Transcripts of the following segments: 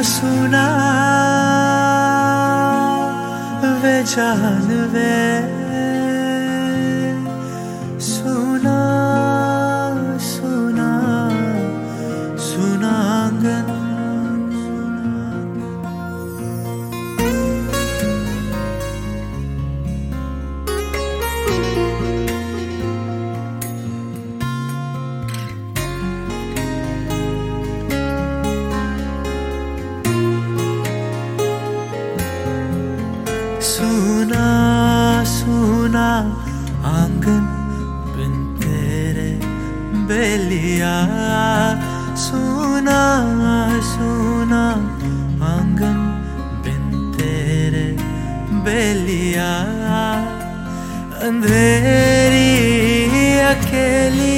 सुना वे जान वे सुना सुना सुना आंगन सुना सुना आंगन बिन तेरे बेलिया सुना सुना आंगन बिन तेरे बेलिया अंधेरी अकेली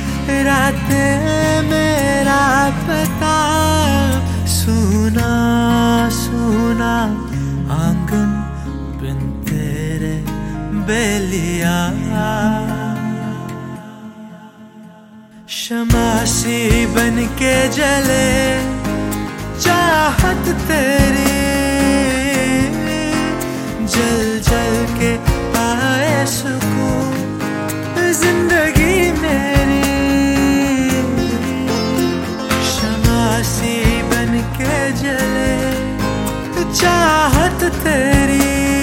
रातें मेरा पता सुना सुना आंगन बिन तेरे बेलिया शमासी बन के जले चाहत तेरी जल जल के आए सुकून जिंदगी मेरी शमासी बन के जले चाहत तेरी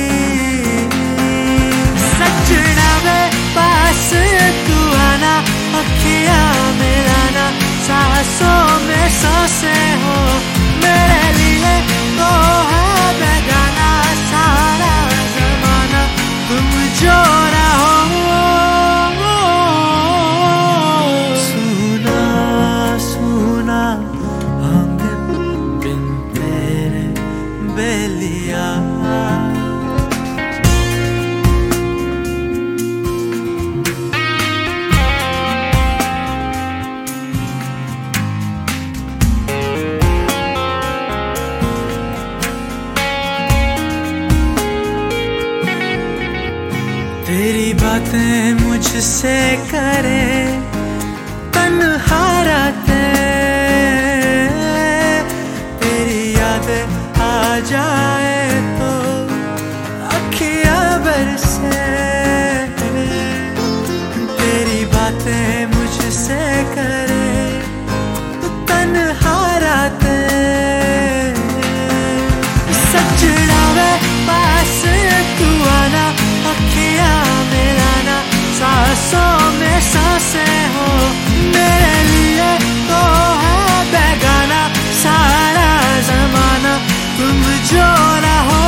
सजना में पास तू आना अखियां मिलाना सांसों में सांसें हो मेरे लिए तो है बेगाना सारा जमाना तुम जो ना हो सुना सुना आंगन बिन तेरे बेलिया तेरी बातें मुझसे करे तन्हा रातें तेरी यादें आ जाए तो अखियां बरसे तेरी बातें मुझसे करे तन्हा रातें सजना वे पास तू आना अखियां मिलाना सांसों में सांसें हो मेरे लिए तो है बेगाना सारा जमाना तुम जो ना हो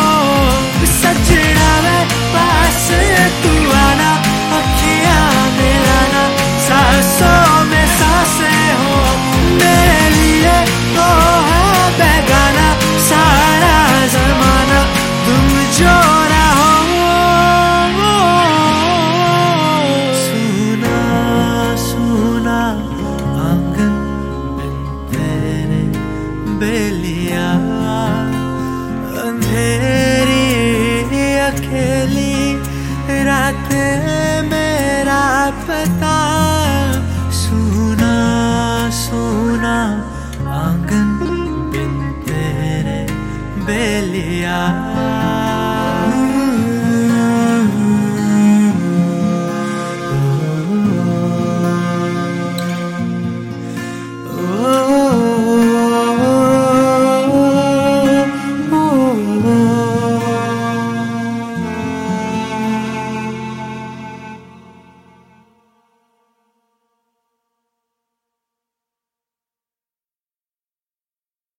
सजना में पास तू आना अखियां मिलाना सांसों में सांसें हो मेरे लिए तो है बेगाना सारा जमाना तुम जो ना हो सुना सुना आंगन बिन तेरे बेलिया अंधेरी अकेली रातें मेरा पता सुना सुना आंगन बिन तेरे बेलिया